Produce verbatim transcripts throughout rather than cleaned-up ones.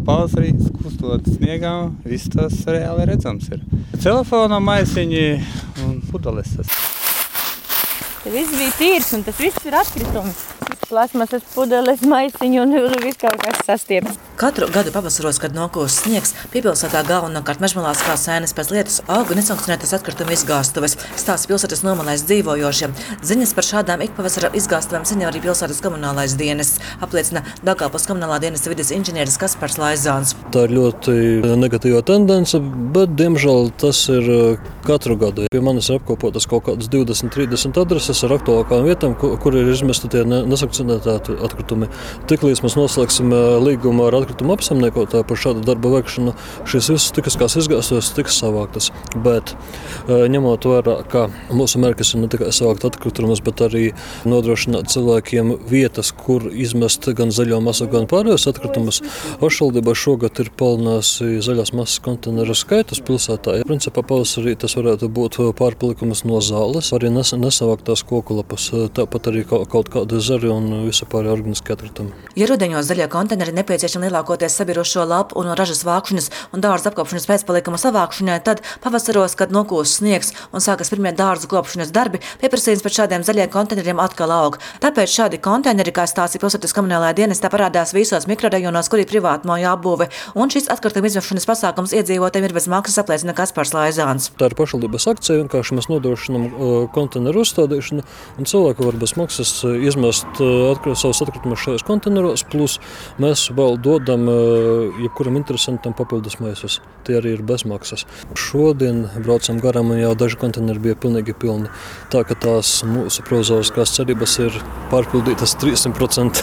pavasarī skustot sniegā, viss tas reāli redzams ir. Telefona maisiņi un pudeles tas. Te viss bija tīrs un tas viss ir atkritumi. Plasmasas pudeles, maisiņi un viss kaut kas sastieps. Katru gadu pavasaros, kad nokūst sniegs, piepilsētā galvenokārt mežmalās kā sēnes pēc lietus auga nesankcionētas atkritumu izgāstuves, stāsta pilsētas nomalēs dzīvojošiem. Ziņas par šādām ikpavasara izgāstuvēm saņem arī pilsētas komunālais dienests, apliecina Daugavpils komunālā dienesta vides inženieris Kaspars Laizāns. Tā ir ļoti negatīva tendence, bet, diemžēl, tas ir katru gadu. Pie manis ir apkopotas kaut kādas divdesmit trīsdesmit adreses ar aktuālākām vietām, kur ir izmesti tie nesankcionēti atkritumi. Tiklīdz mēs noslēgsim līgumu ar atkritumu apsaimniekotāju par šādu darbu veikšanu, šīs visas tikiskās izgāstuves tiks savāktas. Bet ņemot vērā, ka mūsu mērķis ir ne tikai savākt atkritumus, bet arī nodrošināt cilvēkiem vietas, kur izmest gan zaļo masu, gan pārējos atkritumus, pašvaldība šogad ir palielinājusi zaļās masas konteineru skaitus pilsētā. Principā pavasarī tas varētu būt pārpalikums no zāles, arī nesavāktās koku lapas, tāpat arī kaut kādi zari un visa pārējā organiski atkritumi. Ja rudeņos zaļie konteineri nepieciešami lielākoties sabirušo lapu un ražas vākšanas un dārza apkopšanas pēcpalikuma savākšanai, tad pavasaros, kad nokūst sniegs un sākas pirmie dārzu kopšanas darbi, pieprasījums pēc šādiem zaļiem konteineriem atkal aug. Tāpēc šādi konteineri, kā stāstīja pilsētas komunālajā dienestā, parādās visos mikrorajonos, kur ir privātmāju apbūve, un šis atkrituma izvešanas pasākums iedzīvotājiem ir bez maksas, apliecina Kaspars Laizāns. Tā ir pašvaldības akcija, vienkārši mēs nodrošinām konteineru uzstādīšanu, un cilvēki var bez maksas izmest atkrit, savus atkritumus šajos konteineros, plus mēs vēl dodam jebkuram interesantam papildus maisus. Tie arī ir bezmaksas. Šodien braucam garām un jau daži konteineri bija pilnīgi pilni. Tā ka tās mūsu prozoriskās cerības ir pārpildītas trīssimt procenti.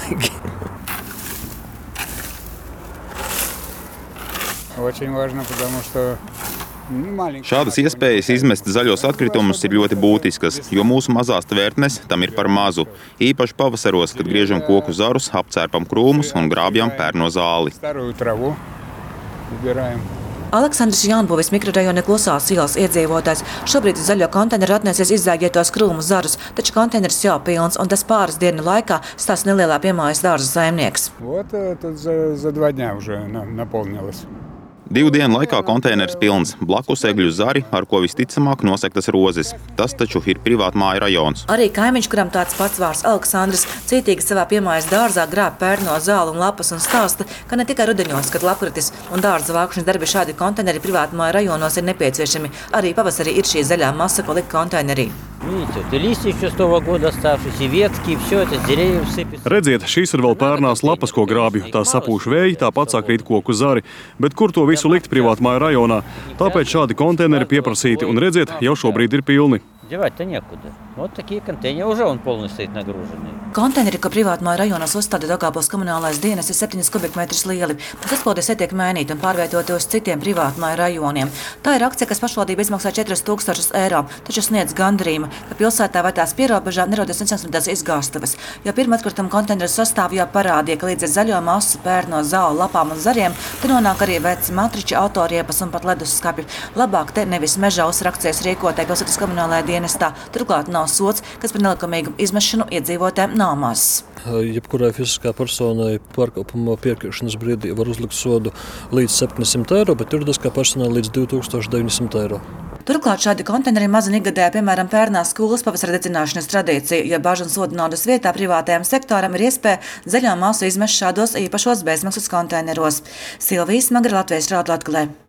Очень важно, потому что Šādas iespējas izmest zaļos atkritumus ir ļoti būtiskas, jo mūsu mazās tvērtnes tam ir par mazu. Īpaši pavasaros, kad griežam koku zarus, apcērpam krūmus un grābjam pērno zāli. Aleksandrs Jaunbuvis mikrorajona Klusās ielas iedzīvotājs šobrīd zaļo konteineru atnesies izzēgietos krūmu zarus, taču konteineris jau pilns, un tas pāris dienu laikā stāsta nelielā piemājas dārza saimnieks. Divu dienu laikā konteiners pilns, blakus egļu zari, ar ko visticamāk nosegtas rozes. Tas taču ir privātmāju rajons. Arī kaimiņš, kuram tāds pats vārds Aleksandrs, cītīgi savā piemājas dārzā grāb pērno zāli un lapas un stāsta, ka ne tikai rudeņos, kad lapkritis un dārza vākšanas darbi šādi konteineri privātmāju rajonos ir nepieciešami. Arī pavasarī ir šī zaļā masa, ko likt konteinerī. Redziet, šīs ir vēl pērnās lapas, ko grābju. Tā sapūš vēji, tāpat sāk rīt koku zari. Bet kur to visu likt privātmāju rajonā? Tāpēc šādi konteineri pieprasīti un redziet, jau šobrīd ir pilni. Девать-то некуда. Вот такие контейнеры уже он полностью стоит нагруженный. Konteineri, ko privātmāju rajonos uzstāda Daugavpils komunālais dienests, ir septiņas kubikmetrus lieli, bet uzplūdes tiek mainīti un pārvietoti uz citiem privātmāju rajoniem. Tā ir akcija, kas pašvaldība izmaksā četras tūkstošus eiro, taču sniedz gandrījumu, ka pilsētā vai tās pierobežā nerodas nesankcionētas izgāstuves. Jo pirmā atkrituma konteineru sastāv jau parādīja, ka līdz ar zaļo masu, pērno zāli, lapām un zariem, te nonāk arī veci matriči, autoriepas un pat leduskapji. Labāk te nevis mežā uzrakcijas rīkotāji pilsētas komunālajā dienestā. Turklāt nav sots, kas par nelikumīgu izmešanu iedzīvotājiem nav mazs. Jebkurai fiziskā personai pārkāpuma piekrišanas brīdī var uzlikt sodu līdz septiņsimt eiro, bet juridiskā personai līdz divi tūkstoši deviņsimt eiro. Turklāt šādi konteineri mazina ikgadējā, piemēram, pērnās skolas pavasara dedzināšanas tradīcija, jo bāžu un sodu naudas vietā privātajam sektoram ir iespēja zaļo masu izmest šādos īpašos bezmaksas konteineros. Silvija Smagra, Latvijas radio Latgalē.